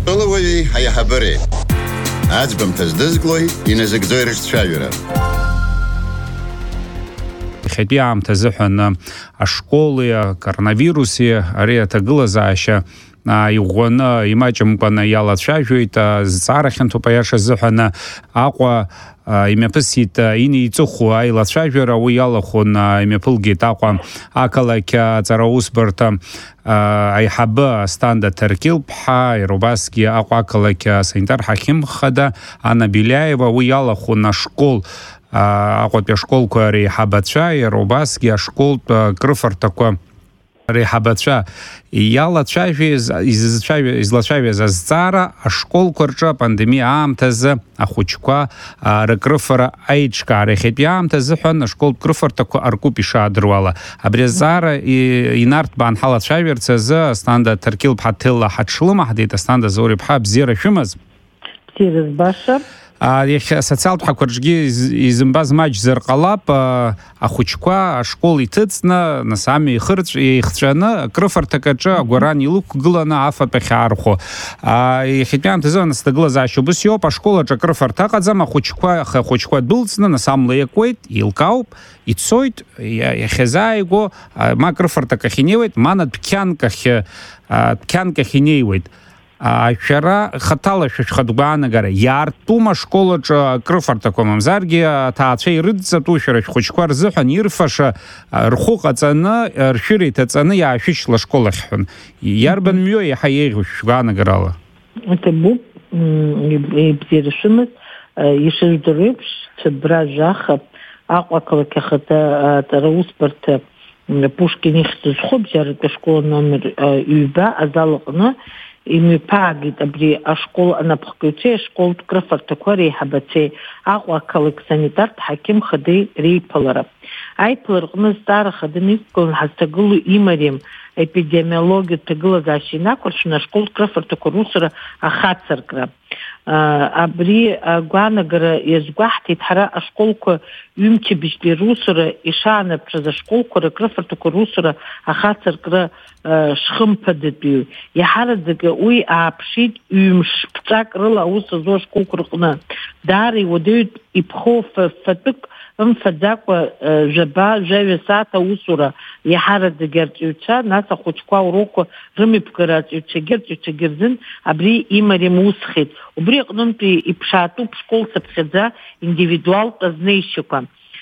Олової аяхабери. Ацбам таздызглой иназыгдойрыш цшавера. Хепиам тазыхын ашколы коронавирусе аре тагылазааща игъона имаҷымкәаны иалацәажәоит зҵаарахьанҭоуп аиаша азыҳәан Аҟәа имҩаԥысит инеиҵыху аилацәажәара уи иалахәын имҩаԥылгеит Аҟәа ақалақь аҵараусбарҭа аиҳабы Асҭанда Ҭаркьыл-ԥҳа иара убасгьы Аҟәа ақалақь асанитар ҳақьым-хада Анна Беляева уи иалахәын ашкол Аҟәатәи ашколқәа реиҳабацәа иара убасгьы ашколтә крыфарҭақәа реиҳабацәа излацәажәаз азҵаара ашколқәа рҿы апандемиа аамҭазы ахәыҷқәа рыкрыфара аиҿкаара иахьатәи аамҭа азыҳәан ашколтә крыфарҭақәа аркуп ишаадыруала. Абри азҵаара инарҭбаан ҳалацәажәарц азы Асҭанда Ҭаркьыл-ԥҳа Ҭелла ҳаҽлымаҳдеит. Асҭанда Заури-ԥҳа, бзиара шәымаз? Бзиара збаша. Асоциалтә ҳақәаҿгьы изымбаз маҷзар ҟалап, ахәыҷқәа ашкол иҭыҵны, нас амҩа ихҵәаны крыфарҭак аҿы агәаран илықәгыланы афатә ахьаархәо. Иахьатәи аамҭазы нас аҭагылазаашьа убас иоуп, ашкол аҿы крыфарҭа ыҟаӡам, ахәыҷқәа дәылҵны, нас амла иакуеит, еилкаауп, ицоит, иахьазааигәо ма крыфарҭак ахь инеиуеит, ма дәқьанк ахь инеиуеит. Шәара хаҭала шәыгәаанагара иаартума ашкол аҿы крыфарҭақәа, мамзаргьы аҭаацәа ирыдҵатәу шәара шәхәыҷқәа рзыҳәан ирфаша рхәы ҟаҵаны, ршәыра иҭаҵаны иаашәышьла ашкол ахь ҳәан. Иарбан мҩоу иаҳа еиӷьу шәгәаанагарала? Ҭабуп, бзиара шәымаз, ишыжәдыру еиԥш, Цәыббра Жәаха Аҟәа ақалақь ахада аҵараусбарҭа Пушкин ихьӡ зхәыбжьаратәи ашкол номер ҩба азал аҟны имҩаԥаагеит абри ашкол анапхгаҩцәеи ашколтә крыфарҭақәа реиҳабацәеи Аҟәа ақалақь санитартә ҳақьым хадеи реиԥылара. Аиԥылара аҟны зҵаара хаданы иқәгыланы ҳазҭагылоу имариам епидемиологиатә ҭагылазаашьа инақәыршәаны ашколтә крыфарҭақәа русура ахацыркра. Абри агәаанагара иазгәаҳҭеит ҳара ашколқәа ҩымчыбжьтәи русура ишаанарԥшыз ашколқәа рыкрыфарҭақәа русура ахацыркра шхымԥадатәиу. Иаҳараӡакы уи ааԥшит ҩымш-ԥҵак рыла аус злоу ашколқәа рҟны. Даара иуадаҩуп иԥхоу фатәык ымфаӡакәа жәаҩа сааҭ аусура иаҳараӡагьы арҵаҩцәа, нас ахәыҷқәа аурокқәа рымҩаԥгара арҵаҩцәагьы рзын абри имариам усхеит. Убри аҟнынтәи иԥшаатәуп школцыԥхьаӡа индивидуалтә азнеишьақәа.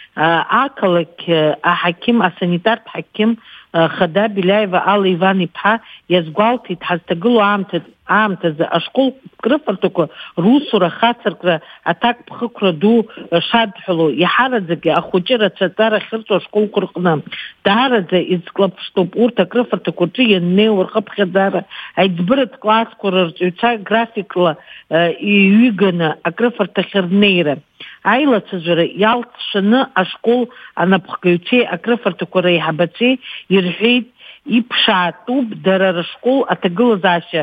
Ақалақь аҳақьым, асанитартә ҳақьым Хада Беляева Алла Иван-иԥҳа иазгәалҭеит ҳазҭагылоу аамҭазы ашкол крыфарҭақәа русура ахацыркра аҭакԥхықәра ду шадҳәало иаҳараӡакгьы ахәыҷы рацәаҵара ахьырҵо ашколқәа рҟны. Даараӡа изклаԥштәуп урҭ акрыфарҭақәа рҿы ианнеиуа рхыԥхьаӡара, аиҵбыратә классқәа рырҵаҩцәа графикла иҩыганы акрыфарҭахь рнеира. Аилацәажәара иалҵшаны ашкол анапхгаҩцәеи акрыфарҭақәа реиҳабацәеи ирҳәеит иԥшаатәуп дара рышкол аҭагылазаашьа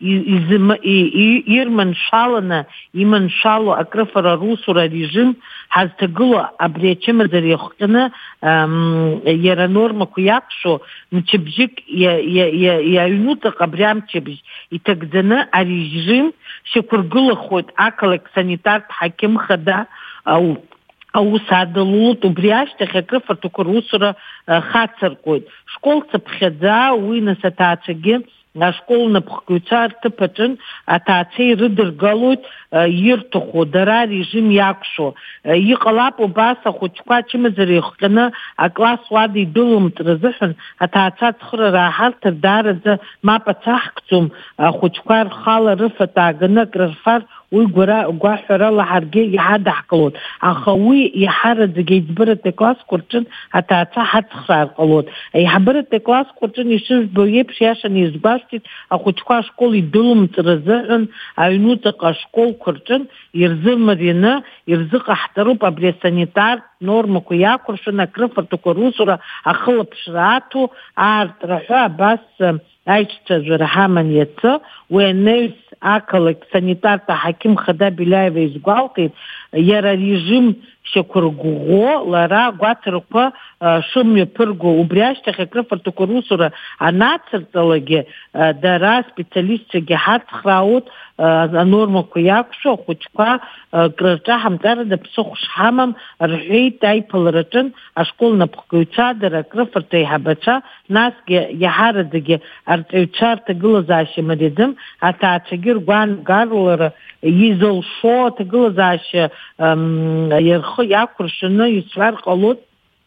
иманшәало акрыфара русура режим ҳазҭагыло абри ачымазара иахҟьаны иара анормақәа иақәшәо мчыбжьык иаҩнуҵаҟа абри амчыбжь иҭагӡаны арежим шьақәыргылахоит ақалақь санитартә ҳақьым хада аус адылулт, убри ашьҭахь акрыфарҭақәа русура хацыркуеит. Школцыԥхьаӡа уи нас аҭаацәагьы ашкол напхгаҩцәа рҭыԥ аҿын аҭаацәа ирыдыргалоит ирҭаху дара режим иақәшәо. Иҟалап убас ахәыҷқәа ачымазара иахҟьаны акласс уада идәылымҵра азыҳәан аҭаацәа ацхыраара ааҳарҭар даараӡа мап ацаҳкӡом, ахәыҷқәа рхала рыфатә ааганы акрырфар уи гәаҳәарала ҳаргьы иҳадаҳкылот. Аха уи иаҳараӡагьы аиҵбыратәи аклассқәа рҿын аҭаацәа ҳацхраар ҟалот. Аиҳабыратәи аклассқәа рҿын ишыжәбо еиԥш иашаны изгәашәҭеит ахәыҷқәа ашкол идәылымҵра азыҳәан аҩнуҵаҟа ашколқәа рҿын ирзымарианы ирзыҟаҳҵароуп абри асанитартә нормақәа иақәыршәаны акрыфарҭақәа русура ахылаԥшра аҭо аартра ҳәа абас аиҿцәажәара ҳаман иацы. Уи ақалақь санитартә ҳақьым Хада Беляева изгәалҭеит, иара режим шьақәырӷәӷәо лара агәаҭарақәа шымҩаԥырго убри ашьҭахь акрыфарҭақәа русура анацырҵалакгьы дара специалистцәагьы ҳацхраауеит анормақәа иақәшәо ахәыҷқәа крырҿаҳамҵарада ԥсыхәа шҳамам рҳәеит аиԥылараҿын ашкол напхгаҩцәа дара акрыфарҭа аиҳабацәа насгьы иаҳараӡагьы арҵаҩцәа рҭагылазаашьа мариаӡам аҭаацәагьы ргәаанагаралара изылшо аҭагылазаашьа рхы иақәыршәаны исҳәар ҟалоит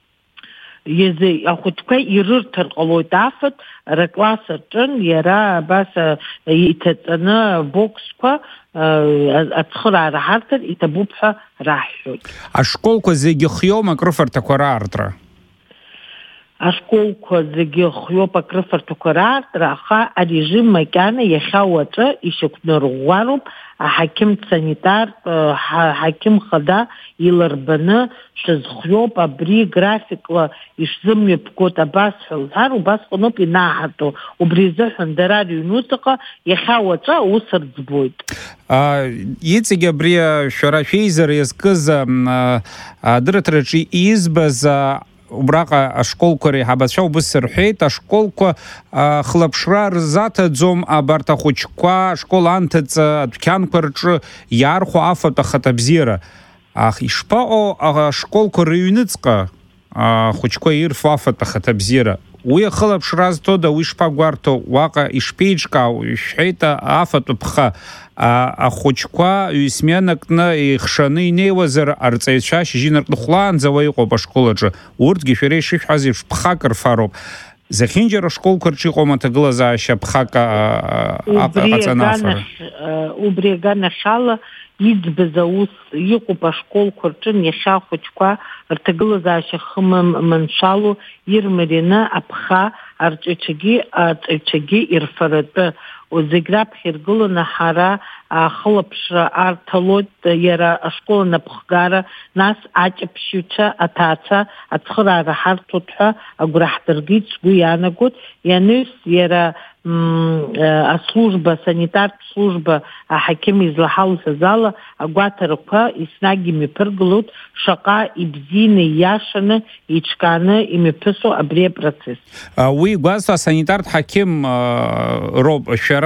ахәыҷқәа ирырҭар ҟалоит афатә ркласс аҿын иара абас иҭаҵаны боксқәа ацхыраара ҳарҭар иҭабуп ҳәа раҳҳәоит. Ашколқәа зегьы хиоума акрыфарҭақәа раартра? Ашколқәа зегьы хиоуп акрыфарҭақәа раартра, аха арежим макьана иахьа уаҵәы ишьақәнарӷәӷәароуп аҳақьымтә санитартә ҳақьым хада илырбаны шазхиоуп абри графикла ишзымҩаԥгоит абас ҳәа лҳәар, убасҟаноуп инаҳарҭо. Убри азыҳәан дара рыҩнуҵаҟа иахьа уаҵәы аус рӡбоит. Иҵегьы абри шәара шәеизара иазкыз адырраҭараҿы избаз убраҟа ашколқәа реиҳабацәа убыс рҳәеит, ашколқәа хлаԥшра рзаҭаӡом абарҭ ахәыҷқәа ашкол анҭыҵ адәқьанқәа рҿы иаархәо афатә ахаҭабзиара. Ишԥаҟоу ашколқәа рыҩныҵҟа ахәыҷқәа ирфо афатә ахаҭабзиара? Уи ахылаԥшра зҭода, уи шԥагәарҭо, уаҟа ишԥеиҿкаау? Ишәҳәеит афатә ԥха ахәыҷқәа ҩ-сменакны ихшаны инеиуазар арҵаҩцәа шьыжьынарҟны хәлаанӡа иҟоуп ашкол аҿы. Урҭгьы шәара ишышәҳәаз еиԥш ԥхак рфароуп. Зехьынџьара ашколқәа рҿы иҟоума аҭагылазаашьа ԥхак аҟаҵанафара? Убри аганахьала иӡбаз аус иҟоуп ашколқәа рҿы иахьа ахәыҷқәа рҭагылазаашьа хыманшәало ирмарианы аԥха арҵаҩцәагьы ирфаратәы зегь раԥхьа иргыланы ҳара ахылаԥшра арҭалоит иара ашкол анапхгара, нас аҷаԥшьаҩцәа аҭаацәа ацхыраара ҳарҭоит ҳәа агәра ҳдыргеит, сгәы иаанагоит. Ианыз иара аслужба, санитартә служба аҳақьым излаҳалҳәаз ала агәаҭарақәа еснагь имҩаԥыргылоит шаҟа ибзианы ииашаны иҿкааны имҩаԥысуа абри апроцесс. Уи игәазҭо асанитартә ҳақьым роуп.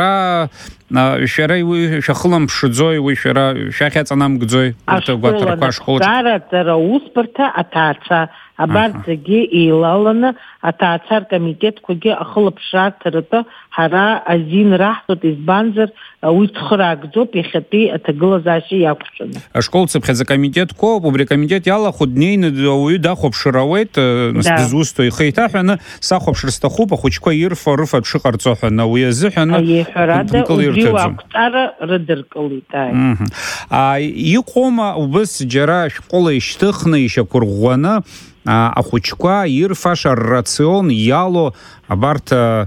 Шәара уи шәахыламԥшӡои, уи шәара шәахьаҵанамгӡои урҭ агәаҭарақәа ашколаҿы? Ашколаҿы усбарҭа аҭаацәа абарҭ зегьы еилаланы аҭаацәа ркомитетқәагьы ахылаԥшраарҭаратәы ҳара азин раҳҭоит, избанзар уи цхыраагӡоуп иахьатәи аҭагылазаашьа иақәшәаны. Ашколцыԥхьаӡа акомитетқәоуп, убри акомитет иалахәу днеины ауаҩы дахәаԥшыр ауеит, дызусҭо ихы иҭаҳәаны сахәаԥшыр сҭахуп ахәыҷқәа ирфо рыфатә шыҟарҵо ҳәаны, уи азыҳәаны убри уақәҵара рыдыркылеит. Иҟоума убыс џьара шәҟәыла ишьҭыхны ишьақәырӷәӷәаны ахәыҷқәа ирфаша ррацион иало абарҭ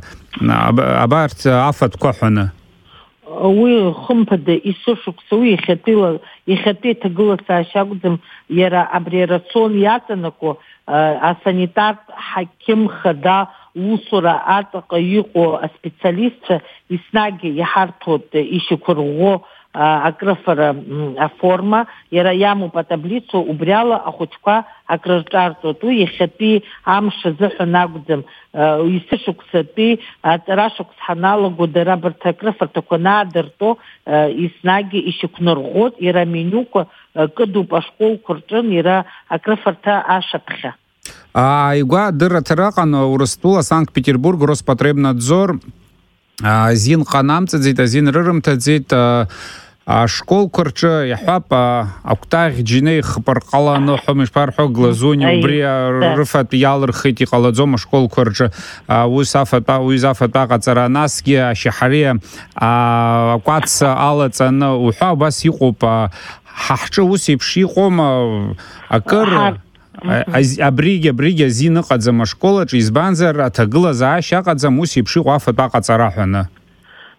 афатәқәа ҳәаны? Уи хымԥада исышықәса, уи иахьатәи аҭагылазаашьа акәӡам, иара абри арацион иаҵанако асанитартә ҳақьым хада усура аҵаҟа иҟоу аспециалистцәа еснагь иҳарҭоит ишьақәырӷәӷәо акрыфара аформа, иара иамоуп атаблицу, убри ала ахәыҷқәа акрырҿарҵоит. Уи иахьатәи амш азыҳәан акәӡам, исышықәсатәи аҵарашықәс ҳаналаго дара абарҭ акрыфарҭақәа наадыртәо еснагь ишьақәнарӷәӷәоит, иара амениуқәа кыдуп ашколқәа рҿын, иара акрыфарҭа ашаԥхьа. Ааигәа адырраҭара аҟан Урыстәыла Санкт-Петербург Роспотребнадзор азин ҟанамҵаӡеит, азин рырымҭаӡеит ашколқәа рҿы, иаҳҳәап акәтаӷь џьина ихԥырҟаланы ҳәа ишԥарҳәо глазунь, убри рыфатә иалырхит, иҟалаӡом ашколқәа рҿы уи зафатә аҟаҵара, насгьы ашьаҳариа акәац алаҵаны уҳәа убас иҟоуп. Ҳаҳҿы ус еиԥш иҟоума акыр? Абригьы азин ыҟаӡам ашкол аҿы, избанзар аҭагылазаашьа аҟаӡам, ус еиԥш иҟоу афатә аҟаҵара ҳәаны.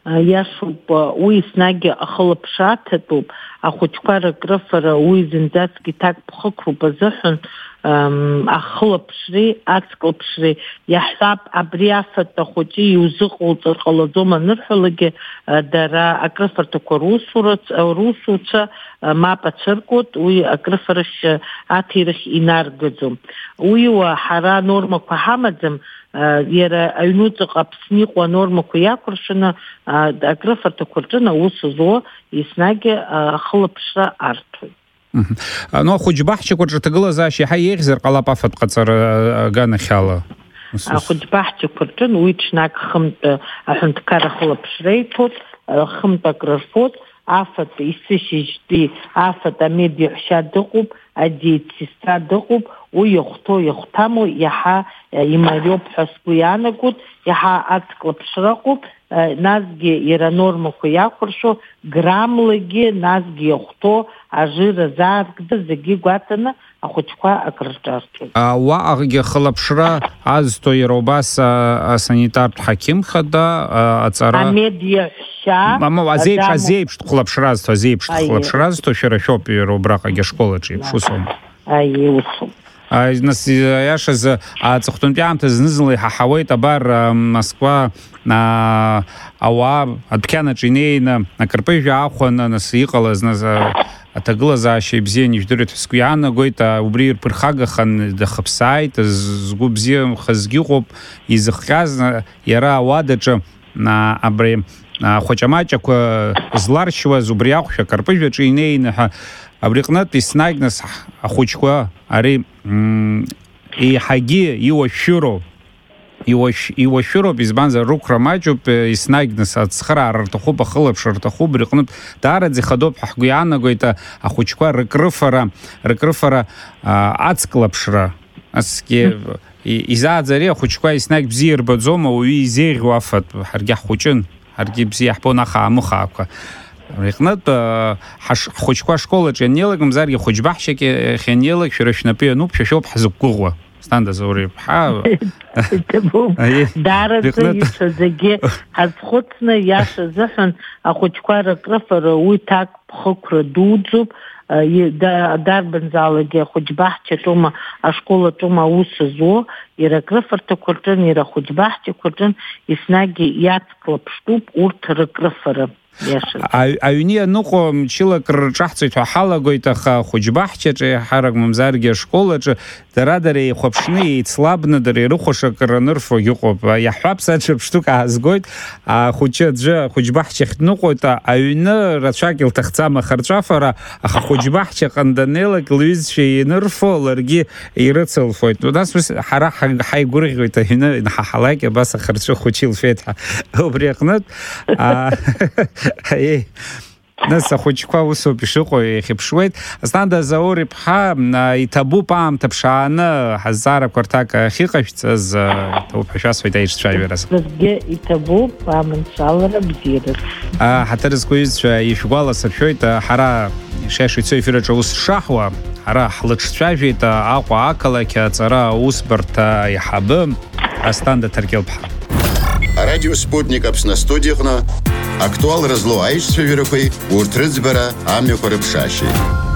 иашоуп, уи еснагь ахылаԥшра аҭатәуп, ахәыҷқәа рыкрыфара уи зынӡаск иҭакԥхықәроуп азыҳәан ахылаԥшреи ацклаԥшреи иаҳҳәап абри афатә ахәыҷы иузыҟоуҵар ҟалаӡом анырҳәалагьы дара акрыфарҭақәа русуцәа мап ацәыркуеит, уи акрыфарахь аҭирахь инаргаӡом. Уи ҳара нормақәа ҳамаӡам, иара аҩнуҵаҟа Аԥсны иҟоу анормақәа иакәыршаны акрыфарҭақәа рҿы аус зуа еснагь ахылаԥшра арҭоит. Ахәыҷбаҳчақәа рҿы аҭагылазаашьа иаҳа еиӷьзар ҟалап афатә ҟаҵара аганахьала. Ахәыҷбаҳчақәа рҿы уи ҽнак хымтә аҳәынҭқар ахылаԥшра иҭоит, хымтә акрырфоит, афатә есышьыжьтәи афатә амедиаҳәшьа дыҟоуп, адиетсистра дыҟоуп, уи иахәҭаму иаҳа имариоуп ҳәа сгәы иаанагоит, иаҳа ацклаԥшра ыҟоуп, насгьы иара нормақәа иақәыршәо, грамлагьы насгьы иахәҭоу ажир азааргда зегьы гәаҭаны ахәыҷқәа акрырҿарҵоит. Уаҟагьы ахылаԥшра азҭо иара убас асанитартә ҳақьымхада аҵара амедиаҳәшьа азеиԥш хәлаԥшра азҭо, азеиԥш хәлаԥшра азҭо шәара шәоуп иара убраҟагьы ашколаҿы еиԥш усоума? Усоуп. Нас иашаз аҵыхәтәантәи аамҭа зны-зынла иҳаҳауеит абар Москва ауаа адәқьанаҿ инеины акырпыжәҩа аахәаны нас иҟалаз аҭагылазаашьа ибзианы ижәдырит ҳәа сгәы иаанагоит, убри ирԥырхагахан дахыԥсааит, згәы бзиахазгьы ыҟоуп, изыхҟьаз иара ауадаҿы абри ахәаҷамаҷақәа зларшьуаз убри ахәшәа акырпыжәҩаҿы инеины ҳәа абри ҟнытә еснагь нас ахәыҷқәа ари еиҳагьы иуашәыроуп, избанзар рықәра маҷуп, еснагь нас ацхыраара рҭахуп, ахылаԥшра рҭахуп, абри ҟнытә даараӡа ихадоуп ҳәа ҳгәы иаанагоит ахәыҷқәа рыкрыфара ацклаԥшра. Асгьы изааӡа ари ахәыҷқәа еснагь бзиа ирбаӡома, уаҩы изеиӷьу афатә, ҳаргьы ҳхәыҷын, ҳаргьы бзиа иаҳбон ахаа-мыхаақәа. Рҟнытә ҳхәыҷқәа ашколаҿы ианнеилак, мамзаргьы хәыҷбаҳчак ианнеилак, шәара шәнапы иануп, шәа шәоуп ҳзықәгәыӷуа. Стандаз ауриԥҳа даараӡа ицәаӡагьы ҳазхәыцны иаша азыҳәан ахәыҷқәа рыкрыфара уи ҭакԥхықәра дуӡуп, дарбанзаалакгьы ахәыҷбаҳчаҿоума ашколаҿоума аус зуо, иара акрыфарҭақәа рҿын, иара ахәыҷбаҳчақәа рҿын еснагь иацклаԥштәуп урҭ рыкрыфара. Аҩны ианыҟоу мчылак рҿаҳҵоит ҳәа ҳалагоит, аха ахәыҷбаҳчаҿы иаҳарак мамзаргьы ашколаҿы дара еихәаԥшны, еицлабны, дара ирыхәаша акыр анырфогьы ыҟоуп. Иаҳҳәап, саҽа ԥштәык аазгоит, ахәыҷы аӡәы ахәыҷбаҳчахь дныҟәоит, аҩны рацәак илҭахӡам ахарҵәафара, аха ахәыҷбаҳча ҟны даннеилак лҩызцәа инырфо, ларгьы ирыцылфоит. Нас ҳара ҳаигәырӷьоит аҩны инҳаҳалак абас ахарҵәы хәыҷы илфеит ҳәа. Убри аҟнытә нас ахәыҷқәа усоуп ишыҟоу, иахьыԥшуеит. Асҭанда Заур-иԥҳа, иҭабуп аамҭа ԥшааны ҳазҵаарақәа рҭак ахьыҟашәҵаз, иҭабуп ҳәа шәасҳәоит аиҿцәажәараз. Бызгьы иҭабуп аманшәалара бзиараз. Ҳаҭыр зқәу иҩызцәа ишәгәаласыршәоит, ҳара ишеиша ицо ефир аҿы аус шаҳуа, ҳара ҳлыҿцәажәеит Аҟәа ақалақь аҵара аусбарҭа аиҳабы Асҭанда Ҭаркел-ԥҳа. Радио Спутник Аԥсны астудиаҟны актуал разлоу аишьцәажәарақәеи урҭ рыӡбара амҩақәа рыԥшаашьеит.